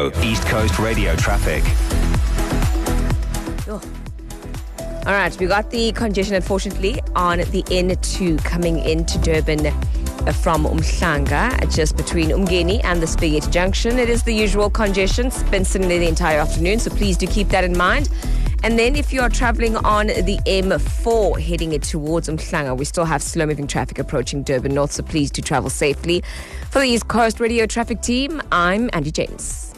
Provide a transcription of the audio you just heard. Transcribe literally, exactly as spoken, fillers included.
go. East Coast Radio traffic. Oh. All right, we got the congestion, unfortunately, on the N two coming into Durban from Umhlanga, just between Umgeni and the Spaghetti Junction. It is the usual congestion. It's been similar the entire afternoon, so please do keep that in mind. And then if you are traveling on the M four heading it towards Umhlanga, we still have slow-moving traffic approaching Durban North, so please do travel safely. For the East Coast Radio Traffic Team, I'm Andy James.